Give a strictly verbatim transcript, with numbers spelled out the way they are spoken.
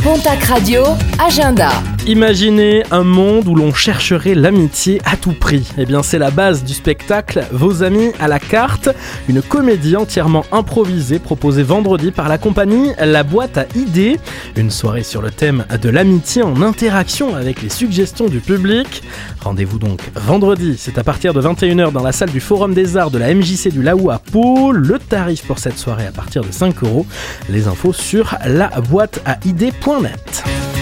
Pontac Radio, agenda. Imaginez un monde où l'on chercherait l'amitié à tout prix. Eh bien, c'est la base du spectacle Vos amis à la carte, une comédie entièrement improvisée proposée vendredi par la compagnie La Boîte à Idées. Une soirée sur le thème de l'amitié en interaction avec les suggestions du public. Rendez-vous donc vendredi, c'est à partir de vingt et une heures dans la salle du Forum des Arts de la M J C du Laou à Pau. Le tarif pour cette soirée à partir de cinq euros. Les infos sur la boîte à idées point net.